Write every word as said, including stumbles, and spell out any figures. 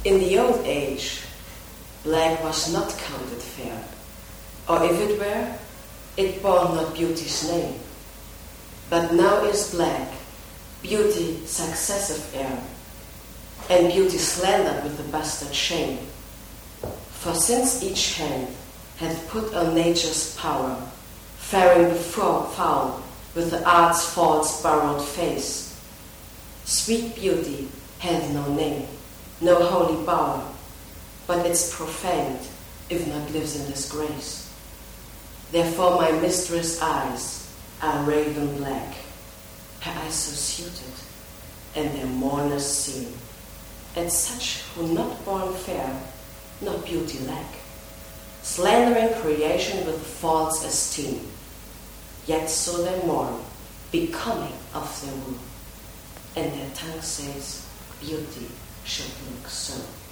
In the old age, black was not counted fair, or if it were, it bore not beauty's name. But now is black, beauty successive heir, and beauty slandered with the bastard shame. For since each hand hath put on nature's power, faring before foul with the art's false borrowed face, sweet beauty hath no name, no holy bower, but it's profaned, if not lives in disgrace. Therefore my mistress' eyes are raven black, her eyes so suited, and their mourners seen, at such who not born fair, not beauty lack, slandering creation with false esteem, yet so they mourn, becoming of their womb, and their tongue says, beauty should look so.